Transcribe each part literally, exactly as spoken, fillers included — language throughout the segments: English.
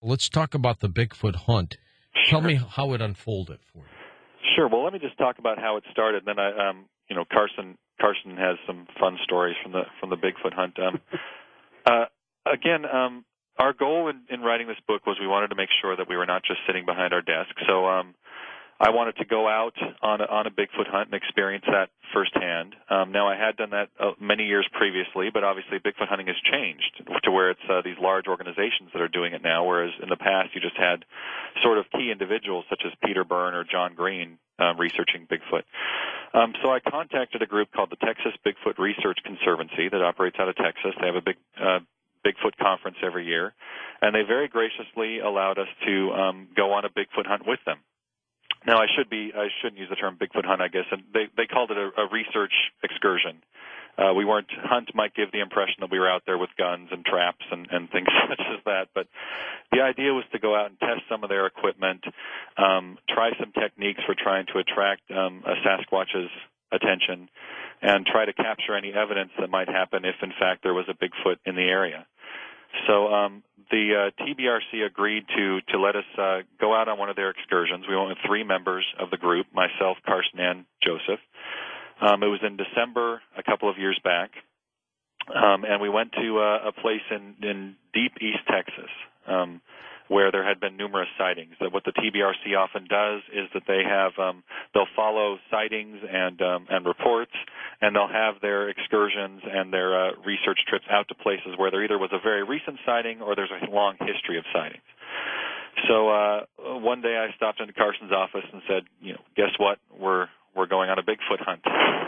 Let's talk about the Bigfoot hunt. Tell me how it unfolded for you. Sure. Well, let me just talk about how it started. Then I, um, you know, Carson Carson has some fun stories from the from the Bigfoot hunt. Um, uh, again, um, our goal in, in writing this book was we wanted to make sure that we were not just sitting behind our desk. So um, I wanted to go out on a, on a Bigfoot hunt and experience that firsthand. Um, now, I had done that uh, many years previously, but obviously Bigfoot hunting has changed to where it's uh, these large organizations that are doing it now, whereas in the past you just had sort of key individuals such as Peter Byrne or John Green um, researching Bigfoot. Um, so I contacted a group called the Texas Bigfoot Research Conservancy that operates out of Texas. They have a big uh, Bigfoot conference every year, and they very graciously allowed us to um, go on a Bigfoot hunt with them. Now, I should be I shouldn't use the term Bigfoot hunt, I guess, and they they called it a, a research excursion. Uh, we weren't hunt might give the impression that we were out there with guns and traps and, and things such as that, but the idea was to go out and test some of their equipment, um, try some techniques for trying to attract um, a Sasquatch's attention, and try to capture any evidence that might happen if, in fact, there was a Bigfoot in the area. So um, the uh, T B R C agreed to to let us uh, go out on one of their excursions. We went with three members of the group, myself, Carson, and Joseph. Um, it was in December a couple of years back, um, and we went to uh, a place in, in deep East Texas um, where there had been numerous sightings. That what the T B R C often does is that they have um, they'll follow sightings and um, and reports, and they'll have their excursions and their uh, research trips out to places where there either was a very recent sighting or there's a long history of sightings. So uh, one day I stopped into Carson's office and said, you know, guess what? We're we're going on a Bigfoot hunt.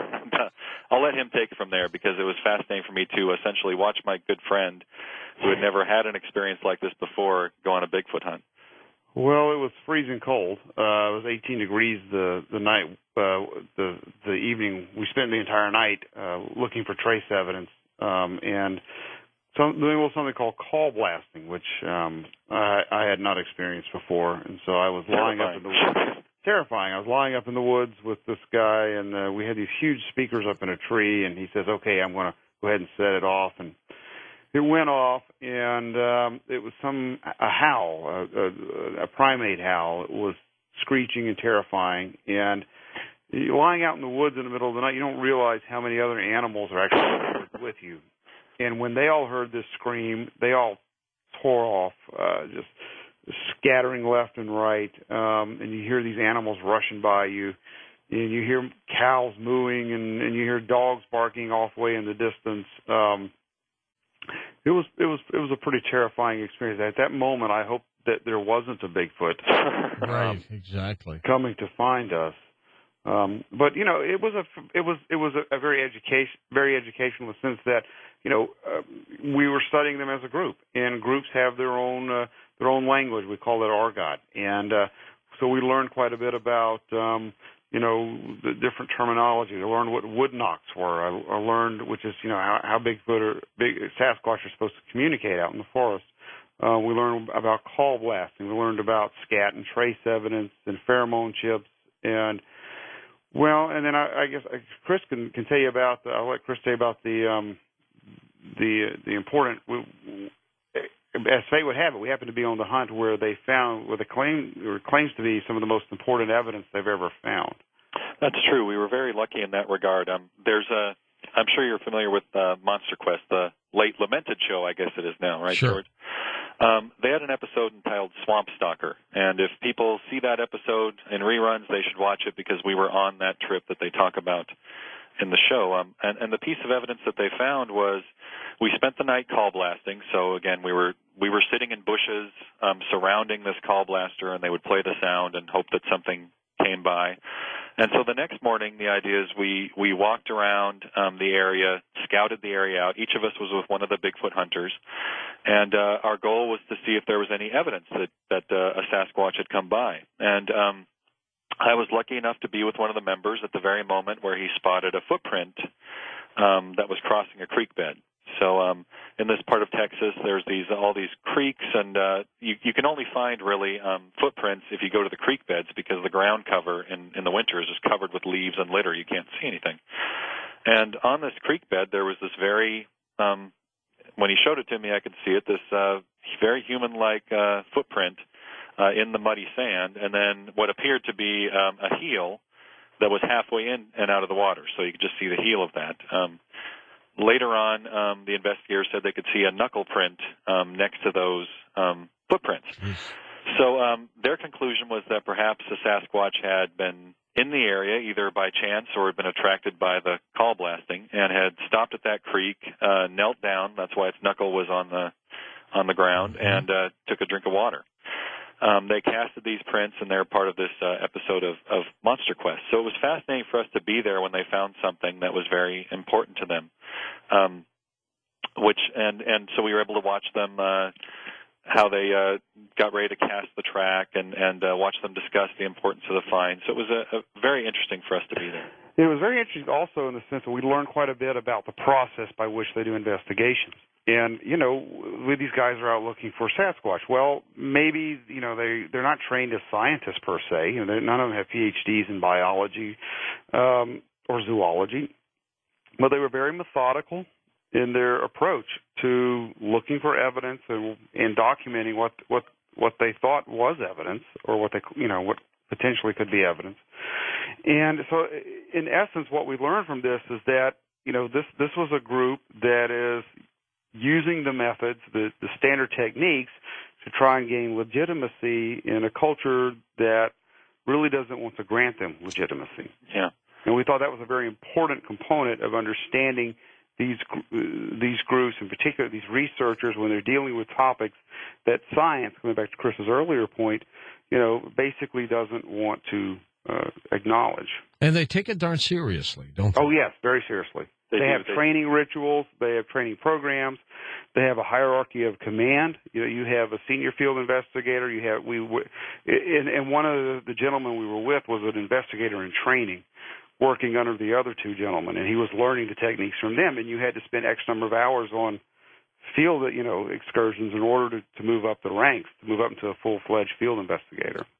I'll let him take it from there because it was fascinating for me to essentially watch my good friend, who had never had an experience like this before, go on a Bigfoot hunt. Well, it was freezing cold. Uh, it was eighteen degrees the the night, uh, the the evening. We spent the entire night uh, looking for trace evidence, um, and some, doing well, something called call blasting, which um, I, I had not experienced before. And so I was lying Terrifying. up in the woods. Terrifying. I was lying up in the woods with this guy, and uh, we had these huge speakers up in a tree, and he says, okay, I'm going to go ahead and set it off. And it went off, and um, it was some a howl, a, a, a primate howl. It was screeching and terrifying. And lying out in the woods in the middle of the night, you don't realize how many other animals are actually with you. And when they all heard this scream, they all tore off, uh, just scattering left and right. Um, and you hear these animals rushing by you. And you hear cows mooing, and, and you hear dogs barking off way in the distance. Um, It was it was it was a pretty terrifying experience. At that moment, I hoped that there wasn't a Bigfoot, right? Um, exactly, coming to find us. Um, but you know, it was a it was it was a, a very education very educational in the sense that you know uh, we were studying them as a group, and groups have their own uh, their own language. We call it argot, and uh, so we learned quite a bit about. Um, you know, the different terminology. I learned what wood knocks were. I, I learned, which is, you know, how, how Bigfoot or big Sasquatch are supposed to communicate out in the forest. Uh, we learned about call blasting. We learned about scat and trace evidence and pheromone chips. And, well, and then I, I guess Chris can, can tell you about, the, I'll let Chris tell you about the, um, the, the important, as fate would have it, we happened to be on the hunt where they found, where the claim, or claims to be some of the most important evidence they've ever found. That's true. We were very lucky in that regard. Um, there's a, I'm sure you're familiar with uh, Monster Quest, the late lamented show, I guess it is now, right, sure. George? Um, they had an episode entitled Swamp Stalker, and if people see that episode in reruns, they should watch it because we were on that trip that they talk about in the show. Um, and, and the piece of evidence that they found was we spent the night call blasting. So again, we were we were sitting in bushes um, surrounding this call blaster, and they would play the sound and hope that something came by. And so the next morning, the idea is we we walked around um, the area, scouted the area out. Each of us was with one of the Bigfoot hunters, and uh, our goal was to see if there was any evidence that that uh, a Sasquatch had come by. And um, I was lucky enough to be with one of the members at the very moment where he spotted a footprint um, that was crossing a creek bed. So um, in this part of Texas, there's these all these creeks, and uh, you, you can only find really um, footprints if you go to the creek beds because the ground cover in, in the winter is just covered with leaves and litter. You can't see anything. And on this creek bed, there was this very um, when he showed it to me, I could see it, this uh, very human-like uh, footprint uh, in the muddy sand, and then what appeared to be um, a heel that was halfway in and out of the water. So you could just see the heel of that. Um, later on, um, the investigators said they could see a knuckle print um, next to those um, footprints. Mm. So um, their conclusion was that perhaps the Sasquatch had been in the area either by chance or had been attracted by the call blasting and had stopped at that creek, uh, knelt down. That's why its knuckle was on the on the ground, mm-hmm. and uh, took a drink of water. Um, they casted these prints, and they're part of this uh, episode of, of Monster Quest. So it was fascinating for us to be there when they found something that was very important to them. Um, which and and so we were able to watch them. Uh, how they uh, got ready to cast the track and, and uh, watch them discuss the importance of the find. So it was a, a very interesting for us to be there. It was very interesting also in the sense that we learned quite a bit about the process by which they do investigations. And, you know, these guys are out looking for Sasquatch. Well, maybe, you know, they, they're not trained as scientists per se. You know, none of them have P H Ds in biology um, or zoology. But they were very methodical in their approach to looking for evidence and, and documenting what, what what they thought was evidence, or what they you know what potentially could be evidence. And so, in essence, what we learned from this is that you know this this was a group that is using the methods, the, the standard techniques, to try and gain legitimacy in a culture that really doesn't want to grant them legitimacy. Yeah. And we thought that was a very important component of understanding these these groups, in particular these researchers, when they're dealing with topics that science, coming back to Chris's earlier point, you know, basically doesn't want to uh, acknowledge. And they take it darn seriously, don't they? Oh, yes, very seriously. They, they have they... training rituals. They have training programs. They have a hierarchy of command. You know, you have a senior field investigator. You have we, and, and one of the, the gentlemen we were with was an investigator in training, working under the other two gentlemen, and he was learning the techniques from them, and you had to spend X number of hours on field, you know, excursions in order to, to move up the ranks, to move up into a full-fledged field investigator.